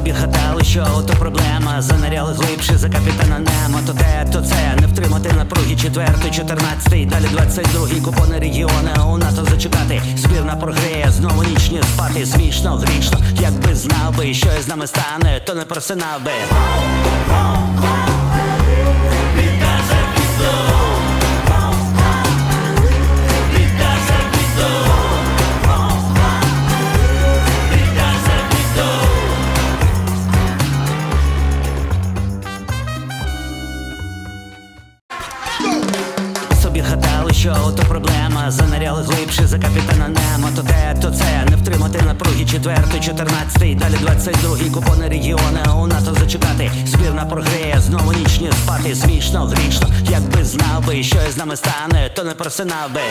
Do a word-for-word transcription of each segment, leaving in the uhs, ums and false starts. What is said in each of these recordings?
Собі гадали, що то проблема. Занаряли глибше за капітана Немо. То те, то це, не втримати напруги. Четвертий, чотирнадцятий, далі двадцять другий. Купони регіони, у НАТО зачекати. Збірна програє, знову ніч не спати. Смішно, грішно, якби знав би, що із нами стане, то не просинав би. Собі гадали, що то проблема. Занаряли глибше за капітана Немо. То те, то це, не втримати напруги. Четвертий, чотирнадцятий, далі двадцять другий. Купони регіони, у НАТО зачекати. Збірна програє, знову ніч не спати. Смішно, грішно, якби знав би, що із нами стане, то не просинав би.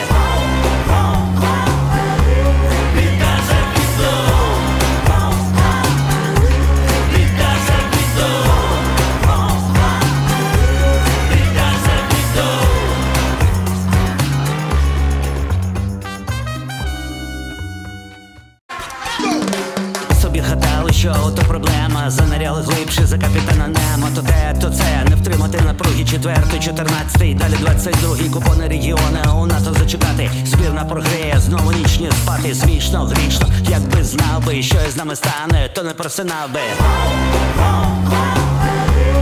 Собі гадали, що то проблема. Занаряли глибше за капітана Немо. То те, то це, не втримати напруги. Четвертий, чотирнадцятий, далі двадцять другий. Купони регіони, у НАТО зачекати. Збірна програє, знову ніч не спати. Смішно, грішно, якби знав би, що із нами стане, то не просинав би.